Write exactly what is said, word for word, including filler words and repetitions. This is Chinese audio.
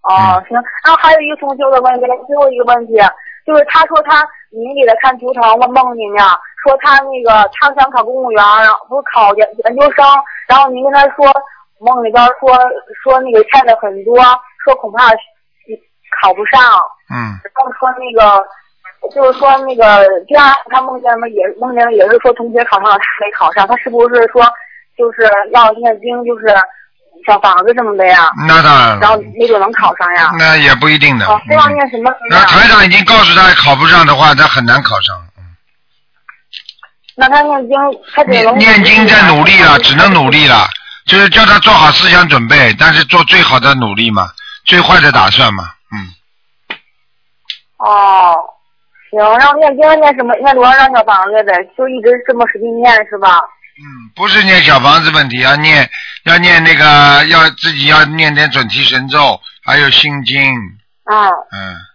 哦，行。然后还有一个同学的问题，最后一个问题就是他说他你给他看图腾，我梦里面说他那个他想考公务员，然后不是考研研究生，然后您跟他说梦里边说说那个欠的很多，说恐怕考不上。 嗯。 然后说那个就是说那个第二他梦见了也梦见了也是说同学考上了，他没考上，他是不是说就是要念经就是小房子什么的呀？ 那当然了。 然后没准能考上呀。 那也不一定的。 哦，这要念什么？ 那台长已经告诉他考不上的话，他很难考上。 那他念经，他只能念经在努力了，只能努力了，就是叫他做好思想准备，但是做最好的努力嘛，最坏的打算嘛，嗯。 哦，行，然后念经念什么？念多少张小房子呗？就一直这么使劲念是吧？ 嗯，不是念小房子问题，要念要念那个要自己要念点准提神咒，还有心经。 嗯。 嗯。